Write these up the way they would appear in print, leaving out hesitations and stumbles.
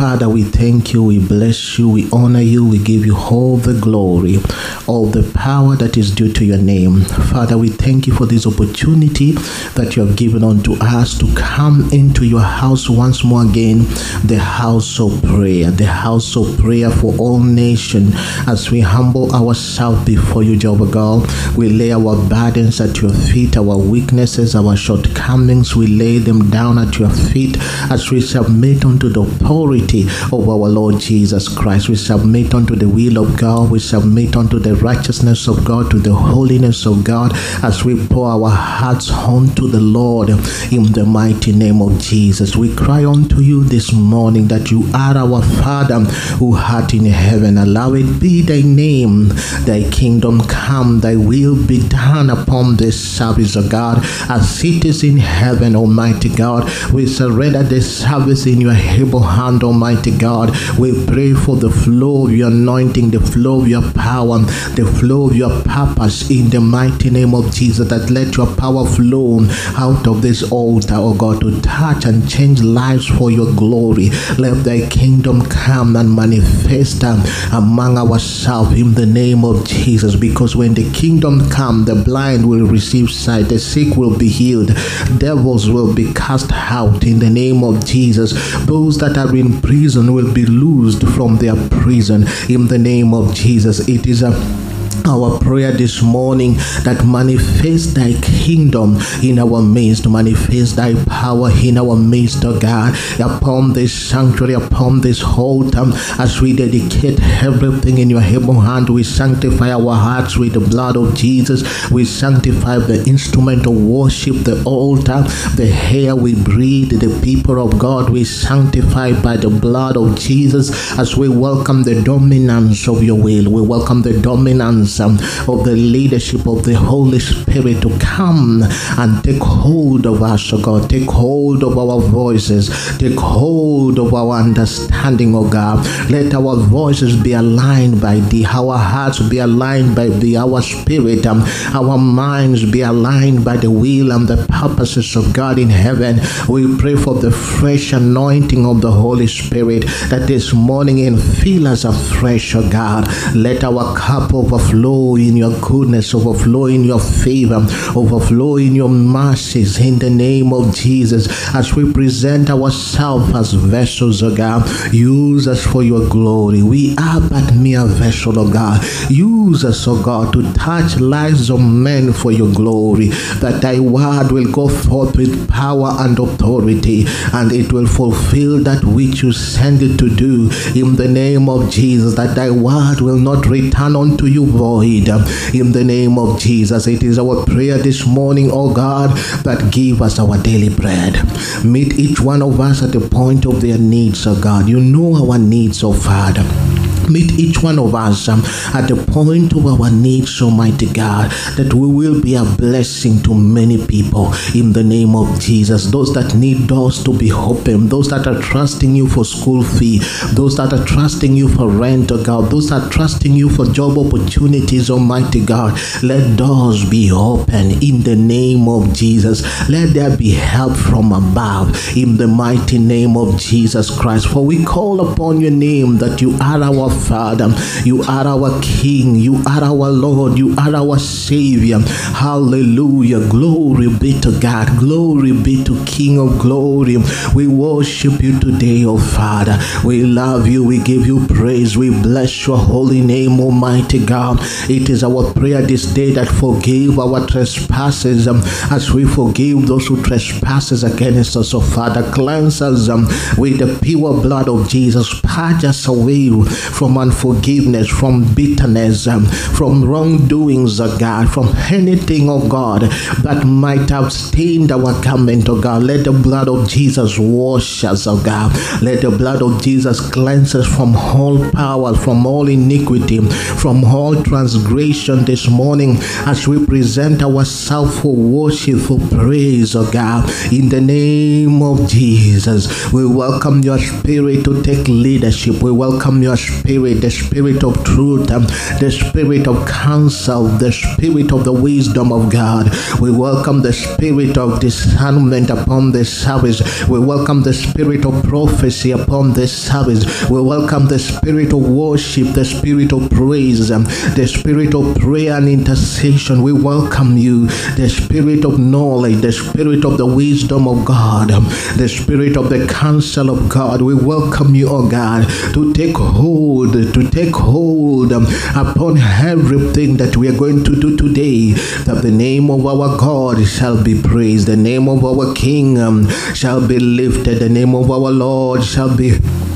Father, we thank you, we bless you, we honor you, we give you all the glory, all the power that is due to your name. Father, we thank you for this opportunity that you have given unto us to come into your house once more again, the house of prayer for all nations. As we humble ourselves before you, Jehovah God, we lay our burdens at your feet, our weaknesses, our shortcomings, we lay them down at your feet as we submit unto the authority of our Lord Jesus Christ. We submit unto the will of God. We submit unto the righteousness of God, to the holiness of God, as we pour our hearts unto the Lord in the mighty name of Jesus. We cry unto you this morning that you are our Father who art in heaven. Allow it be thy name, thy kingdom come, thy will be done upon this service, of God, as it is in heaven, Almighty God. We surrender this service in your able hand, Almighty God. We pray for the flow of your anointing, the flow of your power, the flow of your purpose in the mighty name of Jesus, that let your power flow out of this altar, oh God, to touch and change lives for your glory. Let thy kingdom come and manifest among ourselves in the name of Jesus, because when the kingdom come, the blind will receive sight, the sick will be healed, devils will be cast out in the name of Jesus. Those that are in prison will be loosed from their prison in the name of Jesus. It is our prayer this morning that manifest thy kingdom in our midst, manifest thy power in our midst, oh God, upon this sanctuary, upon this altar, as we dedicate everything in your able hand. We sanctify our hearts with the blood of Jesus. We sanctify the instrument of worship, the altar, the air we breathe, the people of God. We sanctify by the blood of Jesus as we welcome the dominance of your will. We welcome the dominance of the leadership of the Holy Spirit to come and take hold of us, oh God. Take hold of our voices. Take hold of our understanding, oh God. Let our voices be aligned by thee. Our hearts be aligned by thee. Our spirit, our minds be aligned by the will and the purposes of God in heaven. We pray for the fresh anointing of the Holy Spirit that this morning fill us afresh, oh God. Let our cup overflow in your goodness, overflow in your favor, overflow in your mercies in the name of Jesus. As we present ourselves as vessels, oh God, use us for your glory. We are but mere vessel, oh God. Use us, oh God, to touch lives of men for your glory, that thy word will go forth with power and authority, and it will fulfill that which you send it to do in the name of Jesus, that thy word will not return unto you void in the name of Jesus. It is our prayer this morning, oh God, that give us our daily bread. Meet each one of us at the point of their needs, oh God. You know our needs, oh Father. Meet each one of us at the point of our needs, Almighty God, that we will be a blessing to many people in the name of Jesus. Those that need doors to be open, those that are trusting you for school fee, those that are trusting you for rent, oh God, those that are trusting you for job opportunities, Almighty God, let doors be open in the name of Jesus. Let there be help from above in the mighty name of Jesus Christ. For we call upon your name, that you are our Father, you are our King, you are our Lord, you are our Savior. Hallelujah. Glory be to God. Glory be to King of glory. We worship you today, oh Father. We love you. We give you praise. We bless your holy name, Almighty God. It is our prayer this day that forgive our trespasses as we forgive those who trespasses against us, oh Father. Cleanse us with the pure blood of Jesus. Purge us away from unforgiveness, from bitterness, from wrongdoings, oh God, from anything, oh God, that might have stained our garment, oh God. Let the blood of Jesus wash us, oh God. Let the blood of Jesus cleanse us from all power, from all iniquity, from all transgression this morning, as we present ourselves for worship, for praise, oh God. In the name of Jesus, we welcome your Spirit to take leadership. We welcome your Spirit Spirit, the Spirit of truth, the Spirit of counsel, the Spirit of the wisdom of God. We welcome the Spirit of discernment upon this service. We welcome the Spirit of prophecy upon this service. We welcome the Spirit of worship, the Spirit of praise, the Spirit of prayer and intercession. We welcome you, the Spirit of knowledge, the Spirit of the wisdom of God, the Spirit of the counsel of God. We welcome you, oh God, to take hold upon everything that we are going to do today, that the name of our God shall be praised, the name of our King shall be lifted, the name of our Lord shall be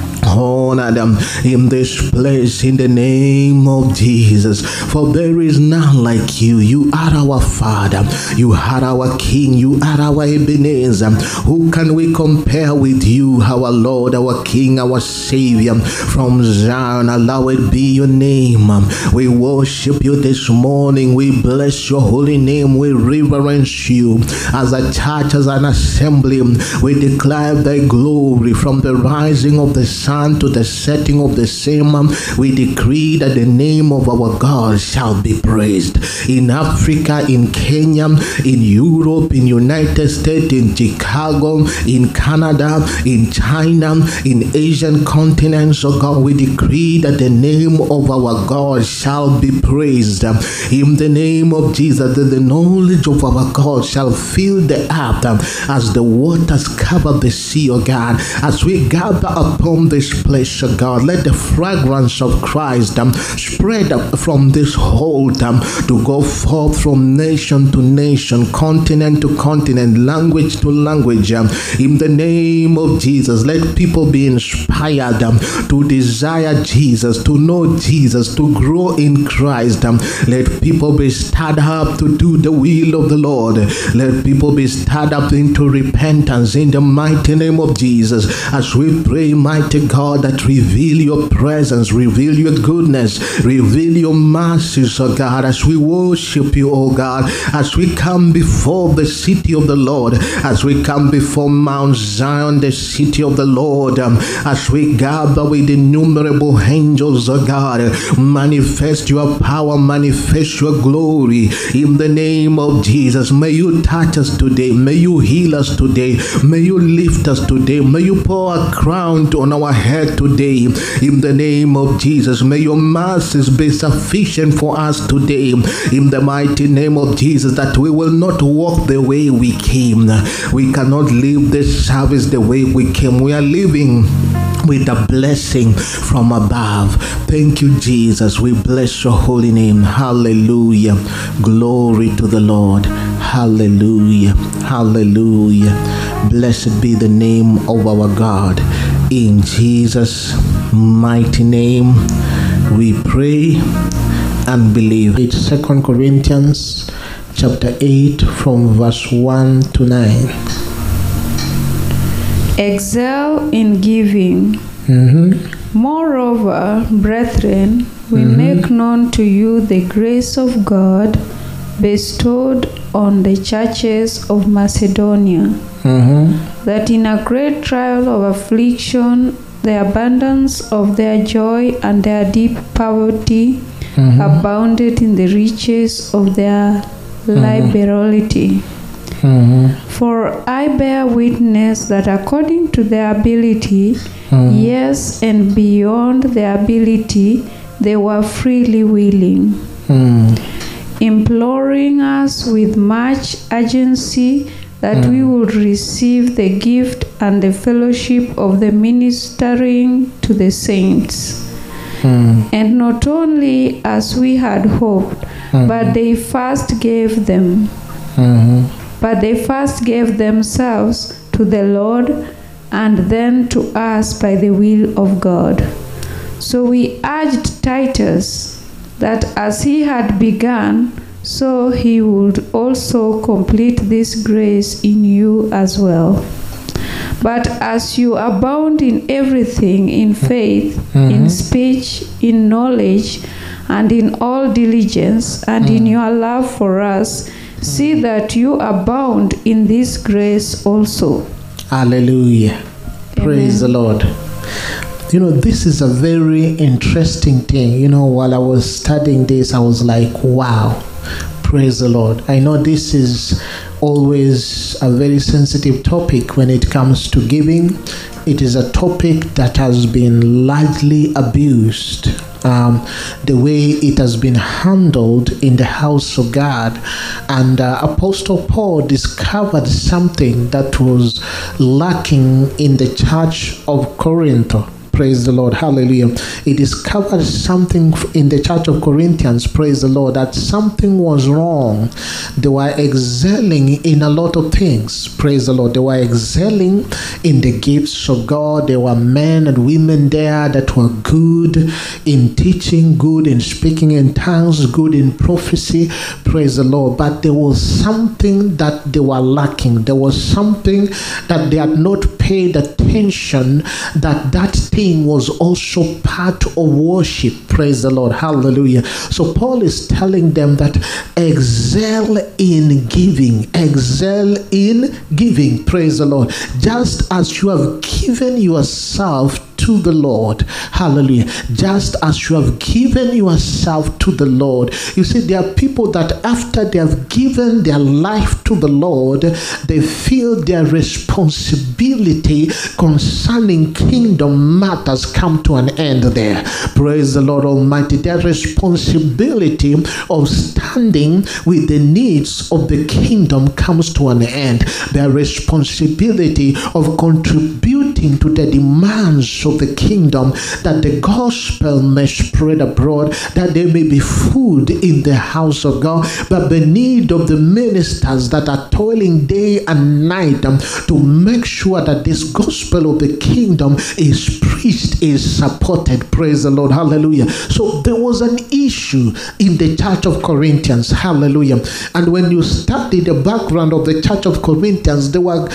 honored in this place, in the name of Jesus. For there is none like you. You are our Father, you are our King, you are our Ebenezer. Who can we compare with you, our Lord, our King, our Savior? From Zion, hallowed be your name. We worship you this morning. We bless your holy name. We reverence you as a church, as an assembly. We declare thy glory from the rising of the sun to the setting of the same. We decree that the name of our God shall be praised. In Africa, in Kenya, in Europe, in United States, in Chicago, in Canada, in China, in Asian continents, oh God, we decree that the name of our God shall be praised. In the name of Jesus, that the knowledge of our God shall fill the earth as the waters cover the sea, oh God. As we gather upon this place, oh God, let the fragrance of Christ spread from this hold to go forth from nation to nation, continent to continent, language to language. In the name of Jesus, let people be inspired to desire Jesus, to know Jesus, to grow in Christ. Let people be stirred up to do the will of the Lord. Let people be stirred up into repentance in the mighty name of Jesus. As we pray, mighty God, that reveal your presence, reveal your goodness, reveal your mercies, oh God, as we worship you, oh God, as we come before the city of the Lord, as we come before Mount Zion, the city of the Lord, as we gather with innumerable angels, oh God, manifest your power, manifest your glory in the name of Jesus. May you touch us today, may you heal us today, may you lift us today, may you pour a crown on our head today in the name of Jesus. May your mercies be sufficient for us today in the mighty name of Jesus, that we will not walk the way we came. We cannot live this service the way we came. We are living with a blessing from above. Thank you, Jesus. We bless your holy name. Hallelujah. Glory to the Lord. Hallelujah. Hallelujah. Blessed be the name of our God. In Jesus' mighty name we pray and believe. It's 2 Corinthians chapter 8 from verse 1 to 9. Excel in giving. Moreover, brethren, we make known to you the grace of God bestowed on the churches of Macedonia, that in a great trial of affliction, the abundance of their joy and their deep poverty abounded in the riches of their liberality. For I bear witness that according to their ability, yes, and beyond their ability, they were freely willing, imploring us with much urgency that we would receive the gift and the fellowship of the ministering to the saints. And not only as we had hoped, but they first gave them. But they first gave themselves to the Lord, and then to us by the will of God. So we urged Titus that as he had begun, so he would also complete this grace in you as well. But as you abound in everything, in faith, in speech, in knowledge, and in all diligence, and in your love for us, see that you abound in this grace also. Hallelujah. Praise the Lord. This is a very interesting thing. While I was studying this, I was like, wow, praise the Lord. I know this is always a very sensitive topic when it comes to giving. It is a topic that has been largely abused. The way it has been handled in the house of God. And Apostle Paul discovered something that was lacking in the church of Corinth. Praise the Lord. Hallelujah. He discovered something in the church of Corinthians. Praise the Lord. That something was wrong. They were excelling in a lot of things. Praise the Lord. They were excelling in the gifts of God. There were men and women there that were good in teaching, good in speaking in tongues, good in prophecy. Praise the Lord. But there was something that they were lacking. There was something that they had not paid attention, that thing was also part of worship. Praise the Lord. Hallelujah. So Paul is telling them that excel in giving. Excel in giving. Praise the Lord. Just as you have given yourself to the Lord. Hallelujah. Just as you have given yourself to the Lord. You see, there are people that after they have given their life to the Lord, they feel their responsibility concerning kingdom matters come to an end there. Praise the Lord Almighty. Their responsibility of standing with the needs of the kingdom comes to an end. Their responsibility of contributing to the demands of the kingdom, that the gospel may spread abroad, that there may be food in the house of God, but the need of the ministers that are toiling day and night to make sure that this gospel of the kingdom is preached, is supported. Praise the Lord. Hallelujah. So there was an issue in the church of Corinthians. Hallelujah. And when you study the background of the church of Corinthians, there were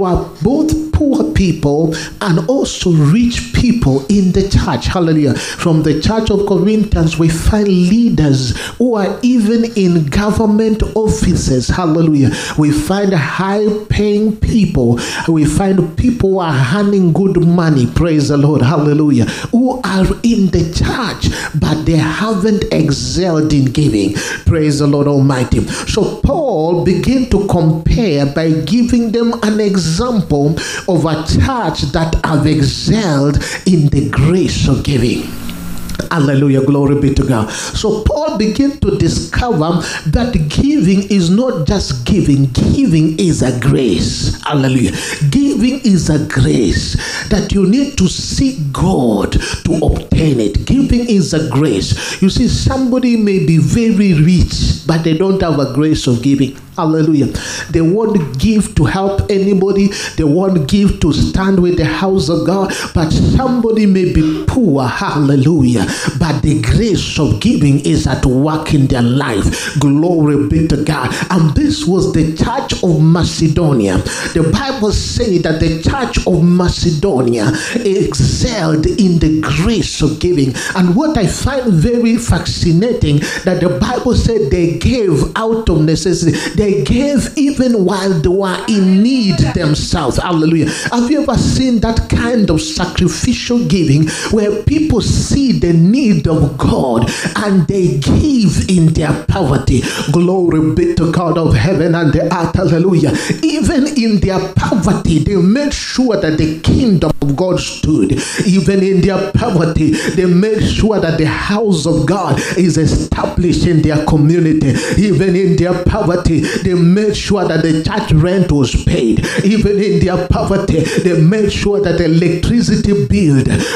both poor people and also rich people in the church. Hallelujah. From the church of Corinthians, we find leaders who are even in government offices. Hallelujah. We find high-paying people. We find people who are earning good money. Praise the Lord. Hallelujah. Who are in the church, but they haven't excelled in giving. Praise the Lord Almighty. So Paul began to compare by giving them an example of a church that have excelled in the grace of giving. Hallelujah. Glory be to God. So Paul began to discover that giving is not just giving. Giving is a grace. Hallelujah. Giving is a grace that you need to seek God to obtain it. Giving is a grace. You see, somebody may be very rich, but they don't have a grace of giving. Hallelujah. They won't give to help anybody. They won't give to stand with the house of God. But somebody may be poor. Hallelujah. But the grace of giving is at work in their life. Glory be to God. And this was the church of Macedonia. The Bible says that the church of Macedonia excelled in the grace of giving. And what I find very fascinating, that the Bible said they gave out of necessity. They gave even while they were in need themselves. Hallelujah. Have you ever seen that kind of sacrificial giving where people see the need of God and they give in their poverty? Glory be to God of heaven and the earth. Hallelujah. Even in their poverty, they made sure that the kingdom of God stood. Even in their poverty, they made sure that the house of God is established in their community. Even in their poverty, they made sure that the church rent was paid. Even in their poverty, they made sure that the electricity bill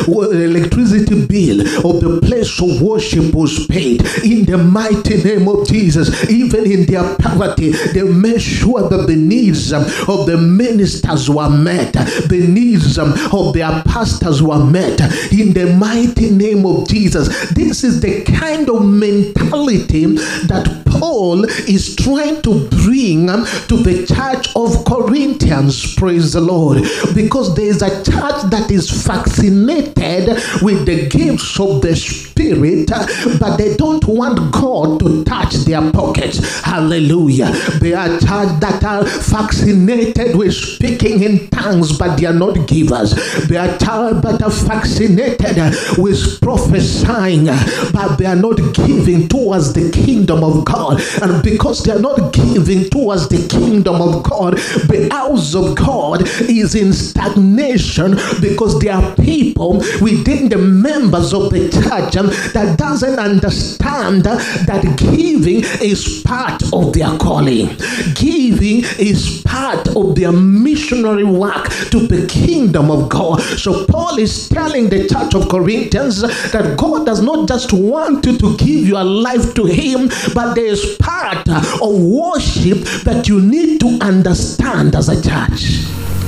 of the place of worship was paid. In the mighty name of Jesus, even in their poverty, they made sure that the needs of the ministers were met. The needs of their pastors were met. In the mighty name of Jesus, this is the kind of mentality that Paul is trying to bring to the church of Corinthians, praise the Lord, because there is a church that is vaccinated with the gifts of the Spirit, but they don't want God to touch their pockets. Hallelujah. They are church that are vaccinated with speaking in tongues, but they are not givers. They are church that are vaccinated with prophesying, but they are not giving towards the kingdom of God. And because they are not giving towards the kingdom of God, the house of God is in stagnation, because there are people within the members of the church that doesn't understand that giving is part of their calling. Giving is part of their missionary work to the kingdom of God. So Paul is telling the church of Corinthians that God does not just want you to give your life to Him, but there is part of worship that you need to understand as a church.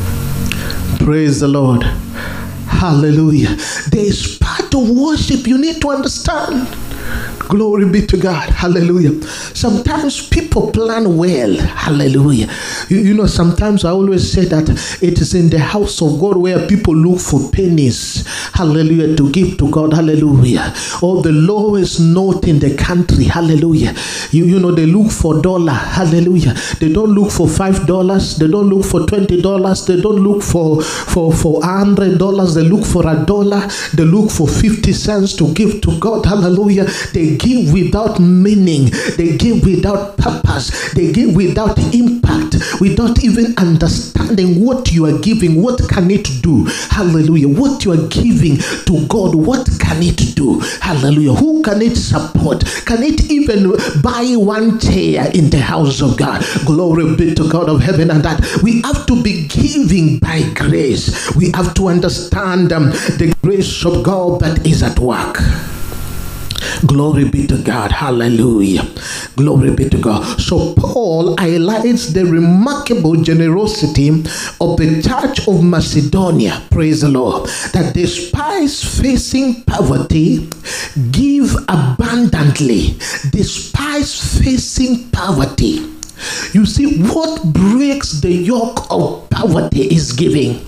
Praise the Lord. Hallelujah. There is part of worship you need to understand. Glory be to God. Hallelujah. Sometimes people plan well. Hallelujah. You know, sometimes I always say that it is in the house of God where people look for pennies. Hallelujah. To give to God. Hallelujah. Or the lowest note in the country. Hallelujah. You know, they look for dollar. Hallelujah. They don't look for $5. They don't look for $20. They don't look for $100. They look for $1. They look for 50 cents to give to God. Hallelujah. They give without meaning. They give without purpose. They give without impact, without even understanding what you are giving. What can it do? Hallelujah. What you are giving to God, what can it do? Hallelujah. Who can it support? Can it even buy one chair in the house of God? Glory be to God of heaven and earth. We have to be giving by grace. We have to understand the grace of God that is at work. Glory be to God. Hallelujah. Glory be to God. So Paul highlights the remarkable generosity of the church of Macedonia. Praise the Lord. That despite facing poverty, give abundantly. Despite facing poverty. You see, what breaks the yoke of poverty is giving.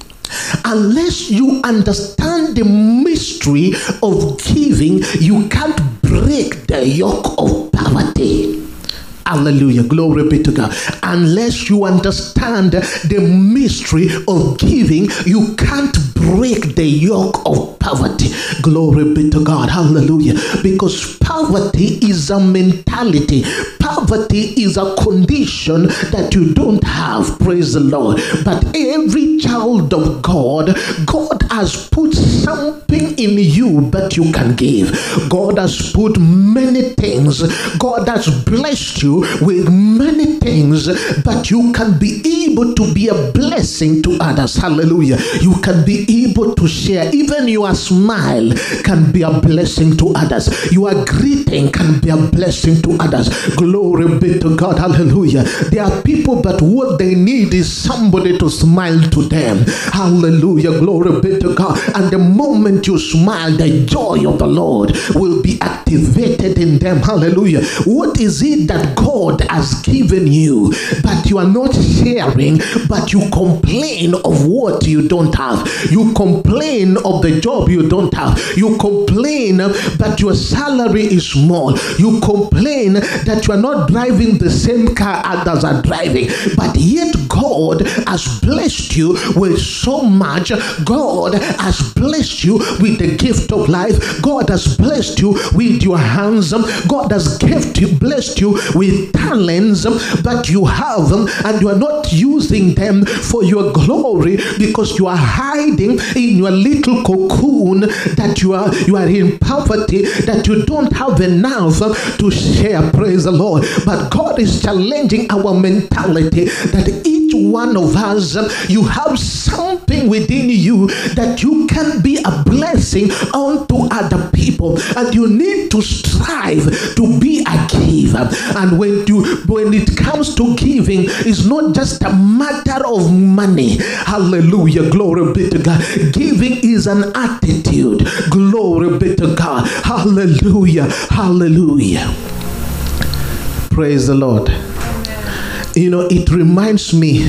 Unless you understand the mystery of giving, you can't break the yoke of poverty. Hallelujah. Glory be to God. Unless you understand the mystery of giving, you can't break the yoke of poverty. Glory be to God. Hallelujah. Because poverty is a mentality. Poverty is a condition that you don't have. Praise the Lord. But every child of God, God has put something in you that you can give. God has put many things. God has blessed you with many things that you can be able to be a blessing to others. Hallelujah. You can be able to share. Even your smile can be a blessing to others. Your greeting can be a blessing to others. Glory be to God. Hallelujah. There are people that what they need is somebody to smile to them. Hallelujah. Glory be to God. And the moment you smile, the joy of the Lord will be activated in them. Hallelujah. What is it that God has given you but you are not sharing, but you complain of what you don't have? You complain of the job you don't have. You complain that your salary is small. You complain that you are not driving the same car others are driving, but yet God has blessed you with so much. God has blessed you with the gift of life. God has blessed you with your hands. God has blessed you with talents that you have, and you are not using them for your glory because you are hiding in your little cocoon, that you are in poverty, that you don't have enough to share. Praise the Lord. But God is challenging our mentality that each one of us, you have something within you that you can be a blessing unto other people, and you need to strive to be a giver. And when it comes to giving, it's not just a matter of money. Hallelujah. Glory be to God. Giving is an attitude. Glory be to God. Hallelujah. Hallelujah. Praise the Lord. You know, it reminds me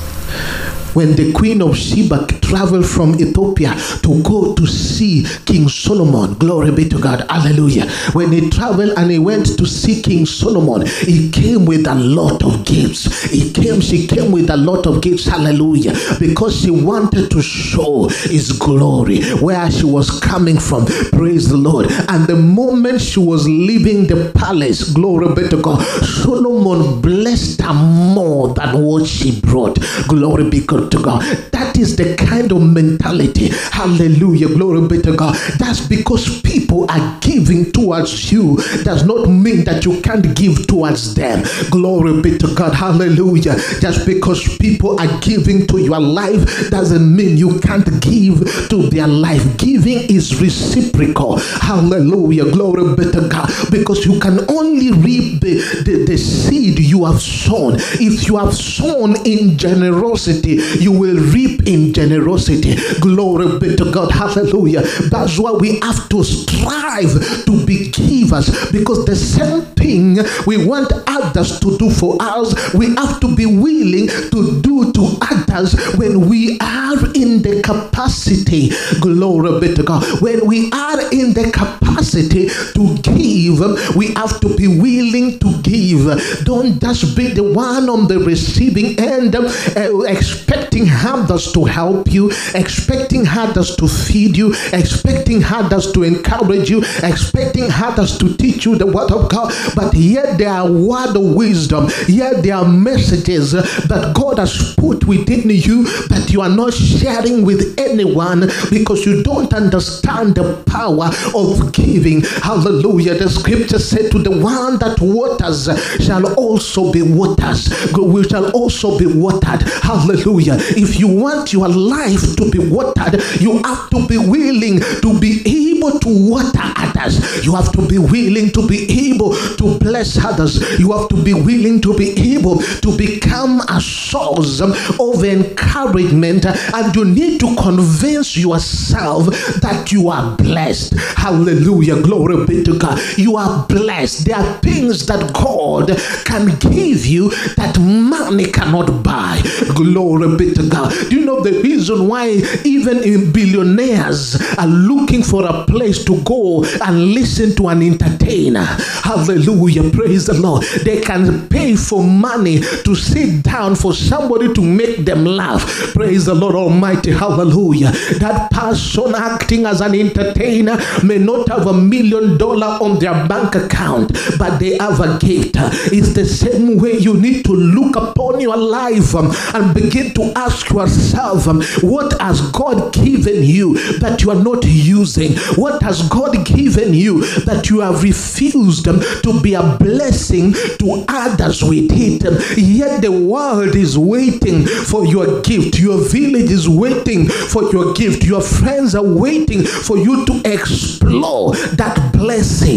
when the Queen of Sheba traveled from Ethiopia to go to see King Solomon. Glory be to God. Hallelujah. When he traveled and he went to see King Solomon, he came with a lot of gifts. She came with a lot of gifts. Hallelujah. Because she wanted to show his glory, where she was coming from. Praise the Lord. And the moment she was leaving the palace, glory be to God, Solomon blessed her more than what she brought. Glory be to God. That is the kind of mentality. Hallelujah. Glory be to God. That's because people are giving towards you does not mean that you can't give towards them. Glory be to God. Hallelujah. Just because people are giving to your life doesn't mean you can't give to their life. Giving is reciprocal. Hallelujah. Glory be to God. Because you can only reap the seed you have sown. If you have sown in generosity, you will reap in generosity. Glory be to God. Hallelujah. That's why we have to strive to be givers, because the same thing we want others to do for us, we have to be willing to do to others when we are in the capacity. Glory be to God. When we are in the capacity to give, we have to be willing to give. Don't just be the one on the receiving end, expecting others to help you, expecting others to feed you, expecting others to encourage you, expecting others to teach you the word of God. But yet there are word of wisdom, yet there are messages that God has put within you that you are not sharing with anyone because you don't understand the power of giving. Hallelujah. The scripture said, to the one that waters shall also be waters. We shall also be watered. Hallelujah. If you want your life to be watered, you have to be willing to be able to water others. You have to be willing to be able to bless others. You have to be willing to be able to become a source of encouragement, and you need to convince yourself that you are blessed. Hallelujah. Glory be to God. You are blessed. There are things that God can give you that money cannot buy. Glory be to God. Do you know the reason why even in billionaires are looking for a place to go and listen to an entertainer? Hallelujah. Praise the Lord. They can pay for money to sit down for somebody to make them laugh. Praise the Lord Almighty. Hallelujah. That person acting as an entertainer may not have $1 million on their bank account, but they have a gift. It's the same way you need to look upon your life and begin to ask yourself, what has God given you that you are not using? What has God given you that you have refused to be a blessing to others with it? Yet the world is waiting for your gift. Your village is waiting for your gift. Your friends are waiting for you to explore that blessing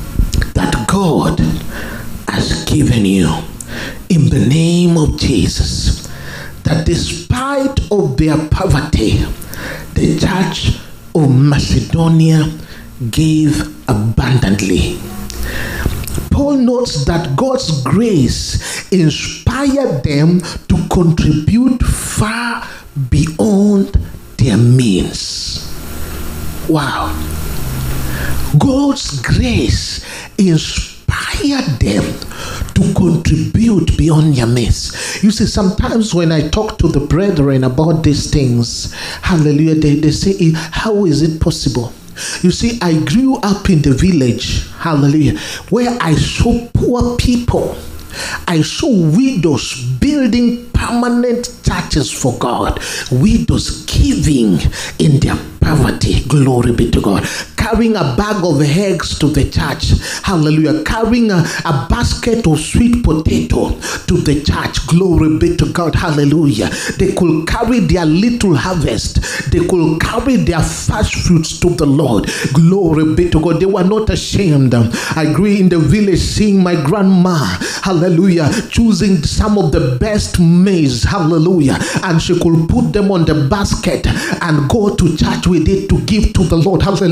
that God has given you. In the name of Jesus, that despite of their poverty, the church of Macedonia gave abundantly. Paul notes that God's grace inspired them to contribute far beyond their means. Wow. God's grace inspired them to contribute beyond their means. You see, sometimes when I talk to the brethren about these things, hallelujah, they say, how is it possible? You see, I grew up in the village, hallelujah, where I saw poor people. I saw widows building permanent churches for God. Widows giving in their poverty. Glory be to God. Carrying a bag of eggs to the church. Hallelujah. Carrying a basket of sweet potato to the church. Glory be to God. Hallelujah. They could carry their little harvest. They could carry their first fruits to the Lord. Glory be to God. They were not ashamed. I grew in the village seeing my grandma, hallelujah, choosing some of the best maize, hallelujah, and she could put them on the basket and go to church with it to give to the Lord, hallelujah.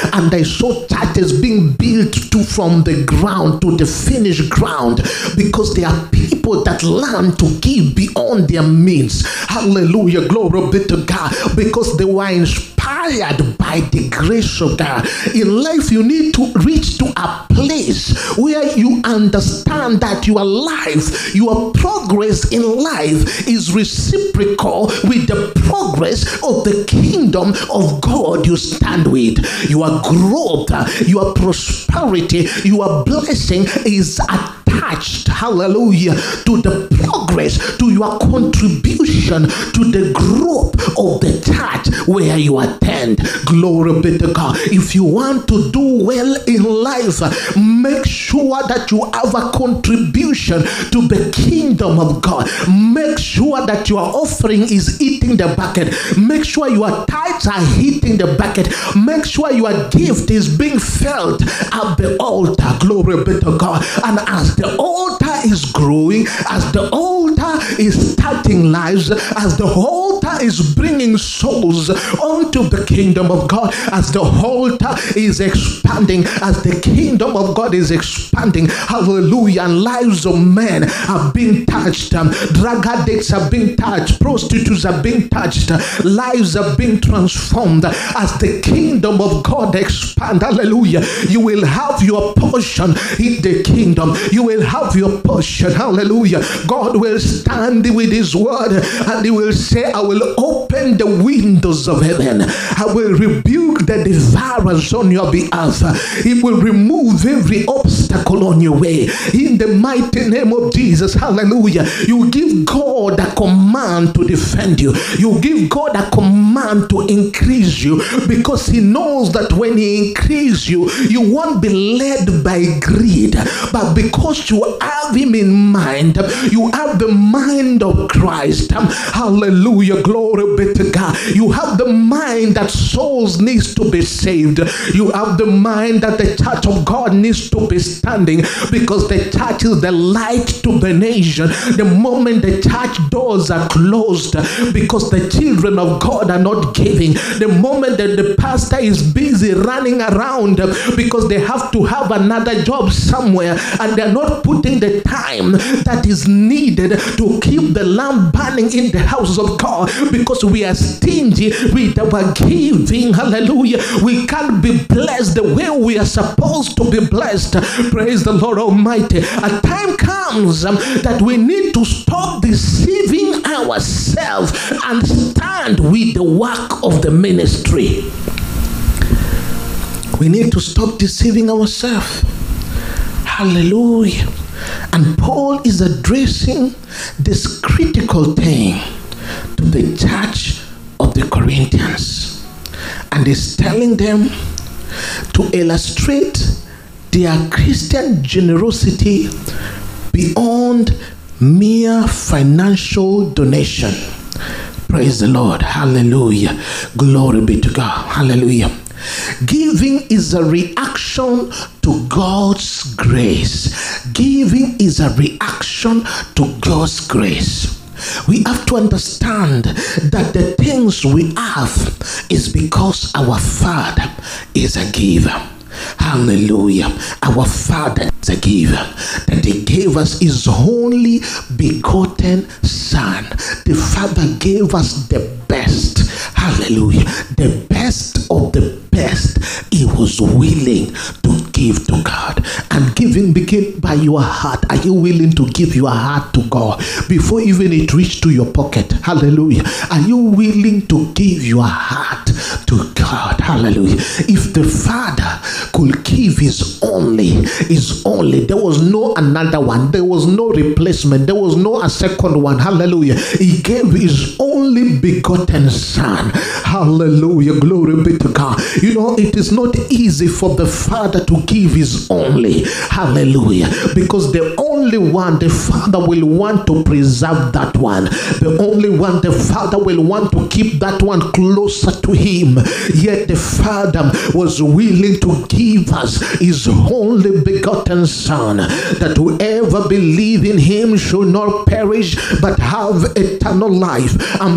and I saw churches being built from the ground to the finished ground, because there are people that learn to give beyond their means. Hallelujah, glory be to God, because they were inspired by the grace of God. In life, you need to reach to a place where you understand that your life, your progress in life is reciprocal with the progress of the kingdom of God you stand with. Your growth, your prosperity, your blessing is attached, hallelujah, to the progress, to your contribution to the growth of the church where you attend. Glory be to God. If you want to do well in life, make sure that you have a contribution to the kingdom of God. Make sure that your offering is hitting the bucket. Make sure your tithes are hitting the bucket. Make sure your gift is being felt at the altar. Glory be to God. And as the altar is growing, as the altar is starting lives, as the altar is bringing souls onto the kingdom of God, as the altar is expanding, as the kingdom of God is expanding, hallelujah, and lives of men are being touched, drug addicts are being touched, prostitutes are being touched, lives are being transformed. As the kingdom of God expands, hallelujah, you will have your portion in the kingdom. You will have your portion, hallelujah. God will stand with his word and he will say, I will open the windows of heaven. I will rebuke the devourers on your behalf. He will remove every obstacle on your way. In the mighty name of Jesus, hallelujah. You give God a command to defend you. You give God a command to increase you, because he knows that when he increases you, you won't be led by greed, but because you have him in mind, you have the mind of Christ. Hallelujah, glory be to God. You have the mind that souls needs to be saved. You have the mind that the church of God needs to be standing, because the church is the light to the nation. The moment the church doors are closed because the children of God are not giving, the moment that the pastor is busy running around because they have to have another job somewhere and they're not putting the time that is needed to keep the lamp burning in the house of God, because we are stingy with our giving, hallelujah, we can't be blessed the way we are supposed to be blessed. Praise the Lord Almighty. A time comes that we need to stop deceiving ourselves and stand with the work of the ministry. We need to stop deceiving ourselves. Hallelujah. And Paul is addressing this critical thing to the church of the Corinthians. And he's telling them to illustrate their Christian generosity beyond mere financial donation. Praise the Lord. Hallelujah. Glory be to God. Hallelujah. Giving is a reaction to God's grace. Giving is a reaction to God's grace. We have to understand that the things we have is because our Father is a giver. Hallelujah. Our Father is a giver. That he gave us his only begotten Son. The Father gave us the best. Hallelujah. The best of the best. He was willing to give to God. And giving began by your heart. Are you willing to give your heart to God before even it reached to your pocket? Hallelujah. Are you willing to give your heart to God? Hallelujah. If the Father could give his only, there was no another one, there was no replacement, there was no a second one. Hallelujah. He gave his only begotten Son. Hallelujah. Glory be to God. You know, it is not easy for the Father to give his only. Hallelujah. Because the only one, the Father will want to preserve that one. The only one, the Father will want to keep that one closer to him. Yet the Father was willing to give us his only begotten Son, that whoever believe in him should not perish but have eternal life. And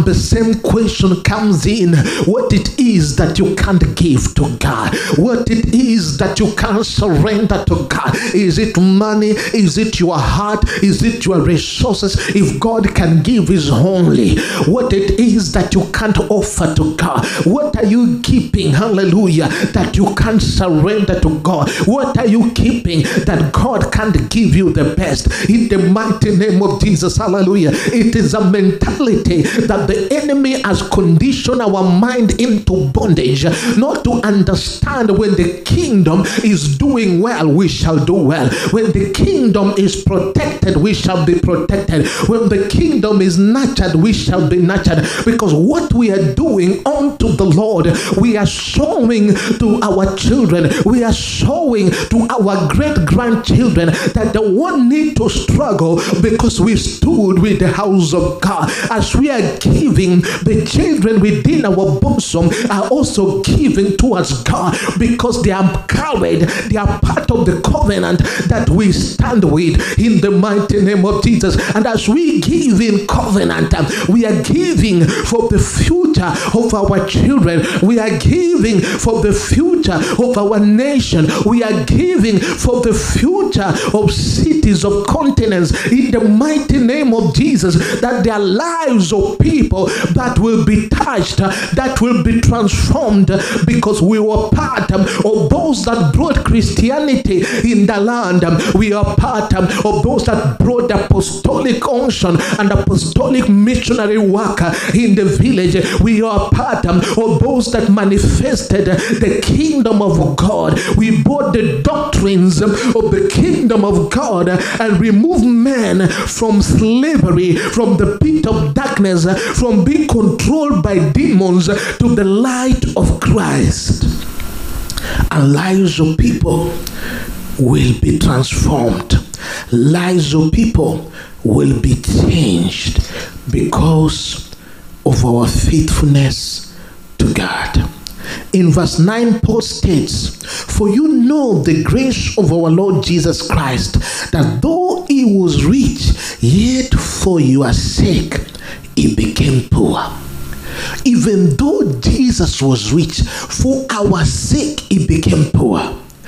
And the same question comes in, what it is that you can't give to God, what it is that you can't surrender to God. Is it money? Is it your heart? Is it your resources? If God can give His only, what it is that you can't offer to God? What are you keeping, hallelujah, that you can't surrender to God? What are you keeping that God can't give you the best? In the mighty name of Jesus, hallelujah. It is a mentality that the enemy has conditioned our mind into bondage, not to understand when the kingdom is doing well, we shall do well. When the kingdom is protected, we shall be protected. When the kingdom is nurtured, we shall be nurtured. Because what we are doing unto the Lord, we are showing to our children, we are showing to our great-grandchildren that they won't need to struggle because we stood with the house of God. As we are giving, the children within our bosom are also giving towards God because they are carried, they are part of the covenant that we stand with in the mighty name of Jesus. And as we give in covenant, we are giving for the future of our children. We are giving for the future of our nation. We are giving for the future of cities, of continents, in the mighty name of Jesus, that there are lives of people that will be touched, that will be transformed, because we were part of those that brought Christianity in the land. We are part of those that brought the apostolic unction and apostolic missionary work in the village. We are part of those that manifested the kingdom of God. We brought the doctrines of the kingdom of God and removed men from slavery, from the pit of darkness, from being controlled by demons to the light of Christ. And lives of people will be transformed. Lives of people will be changed because of our faithfulness to God. In verse 9, Paul states, "For you know the grace of our Lord Jesus Christ, that though he was rich, yet for your sake he became poor." Even though Jesus was rich, for our sake he became poor,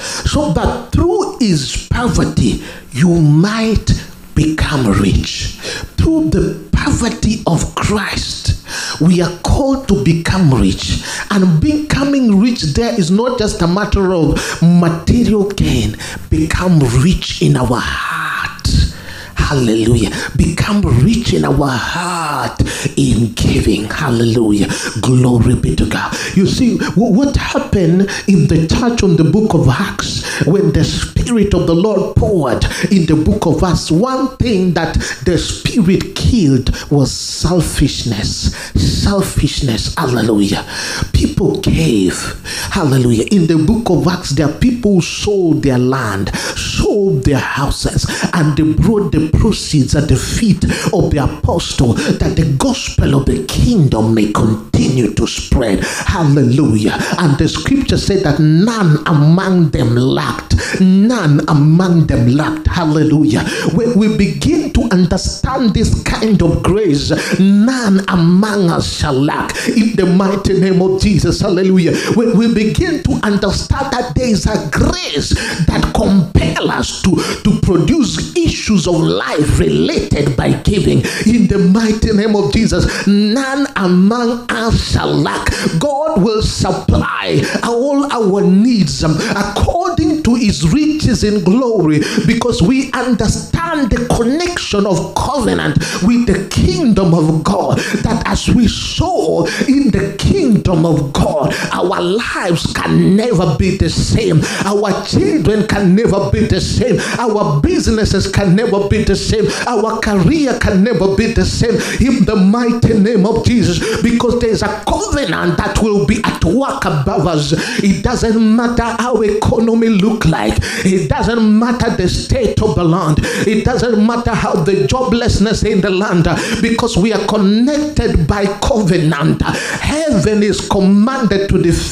so that through his poverty you might become rich. Through the poverty of Christ, we are called to become rich. And becoming rich there is not just a matter of material gain. Become rich in our heart. Hallelujah. Become rich in our heart in giving. Hallelujah. Glory be to God. You see, what happened in the church on the book of Acts when the Spirit of the Lord poured in the book of Acts? One thing that the Spirit killed was selfishness. Selfishness. Hallelujah. People gave. Hallelujah. In the book of Acts, there are people who sold their land, sold their houses, and they brought the proceeds at the feet of the apostle, that the gospel of the kingdom may continue to spread. Hallelujah. And the scripture said that none among them lacked. None among them lacked. Hallelujah. When we begin to understand this kind of grace, none among us shall lack in the mighty name of Jesus. Hallelujah. When we begin to understand that there is a grace that compels us to produce issues of life related by giving, in the mighty name of Jesus, none among us shall lack. God will supply all our needs according to his riches in glory, because we understand the connection of covenant with the kingdom of God, that as we sow in the kingdom of God, our lives can never be the same. Our children can never be the same. Our businesses can never be the same. Our career can never be the same, in the mighty name of Jesus, because there is a covenant that will be at work above us. It doesn't matter how economy look like. It doesn't matter the state of the land. It doesn't matter how the joblessness in the land, because we are connected by covenant. Heaven is commanded to defend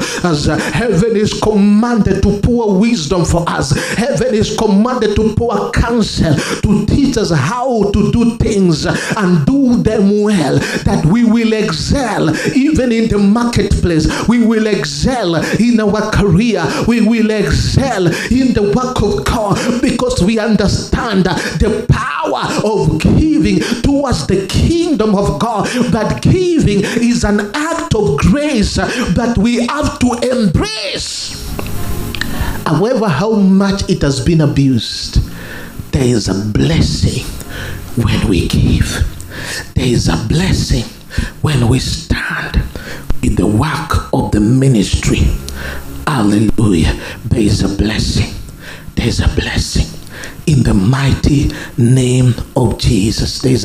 as heaven is commanded to pour wisdom for us. Heaven is commanded to pour counsel, to teach us how to do things and do them well, that we will excel even in the marketplace. We will excel in our career. We will excel in the work of God, because we understand the power of giving towards the kingdom of God. That giving is an act of grace that we have to embrace. However, how much it has been abused, there is a blessing when we give. There is a blessing when we stand in the work of the ministry. Hallelujah. There is a blessing. There is a blessing. In the mighty name of Jesus. There is